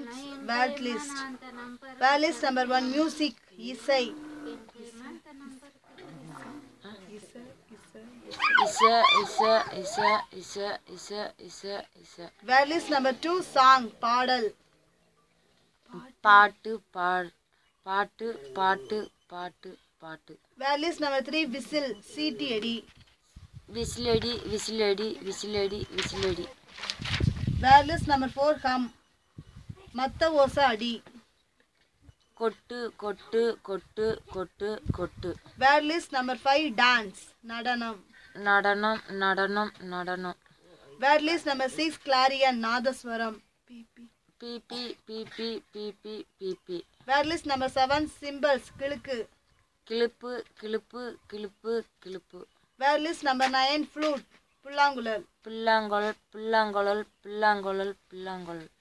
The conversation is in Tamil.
Word list. Word list number 1 music. Isai. Word list number 2 song. Padal. பாட்டு பாட்டு பாட்டு பாட்டு பாட்டு. Word list number 3 whistle. சீட்டி அடி. விசிலடி விசிலடி விசிலடி விசிலடி. Word list number 4 hum. மத்த ஓசை அடி. கொட்டு கொட்டு கொட்டு கொட்டு கொட்டு. Word list number 5 dance. நடனம். நடனம் நடனம் நடனம். Word list number 6 clarion. நாதஸ்வரம். பிபி பிபி பிபி பிபி. Word list number 7 symbols. கிழுக்கு. கிளிப்பு கிளிப்பு கிளிப்பு கிளிப்பு. Word list number 9 flute. புல்லாங்குழல். புல்லாங்குழல் புல்லாங்குழல் புல்லாங்குழல் புல்லாங்குழல்.